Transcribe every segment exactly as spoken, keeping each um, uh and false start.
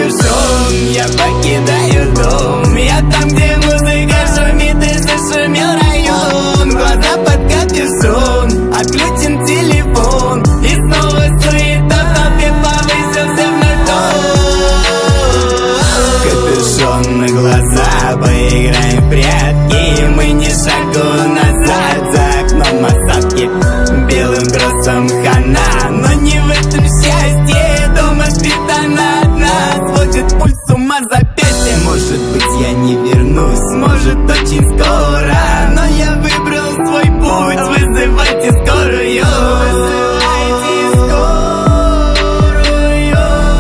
капюшон, я покидаю дом. Я там, где музыка шумит, и зашумел район. Глаза под капюшон, отключен телефон, и снова суета в толпе, повысился вновь тон. Капюшон на глаза, поиграем в прятки. Мы не шагу назад, за окном осадки. Белым бросом хана, но не в этом счастье. Дома спит она одна, сводит пульс с ума запястье. Может быть, я не вернусь, может, очень скоро, но я выбрал свой путь. Вызывайте скорую, вызывайте скорую.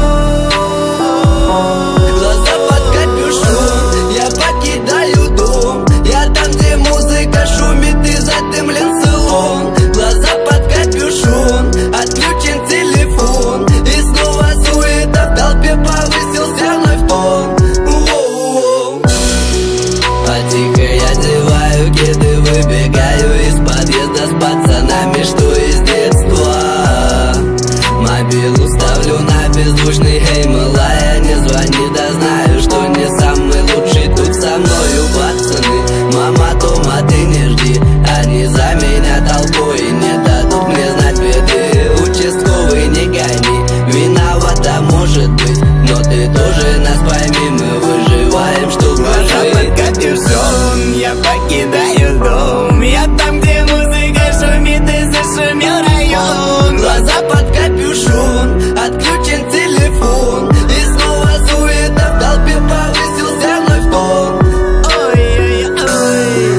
Глаза под капюшон, я покидаю дом. Я там, где музыка шумит и задымлен салон. Глаза под капюшон, отключен телефон, и снова суета в толпе, повысился вновь тон. Воу-воу. А тихо я одеваю кеды, выбегаю из подъезда с пацанами, что из детства. Мобилу ставлю на беззвучный, эй, милая, не звони, да знаю, что не самый лучший тут со мною пацаны. Мама дома, ты не жди, они за меня толпой не дадут мне знать беды. Участковый, не гони, виновата может быть, но ты тоже нас пойми, мы выживаем, чтобы Глаза жить. под капюшон, я покидаю дом. Я там, где музыка шумит, и зашумел район. Глаза под капюшон, отключен телефон, и снова суета в толпе, повысился вновь тон. Ой-ой-ой.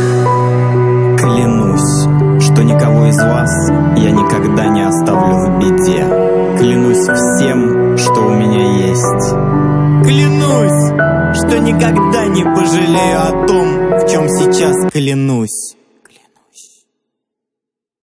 Клянусь, что никого из вас я никогда не оставлю в беде. Клянусь всем, что у меня есть. Клянусь, что никогда не пожалею о том, в чем сейчас клянусь.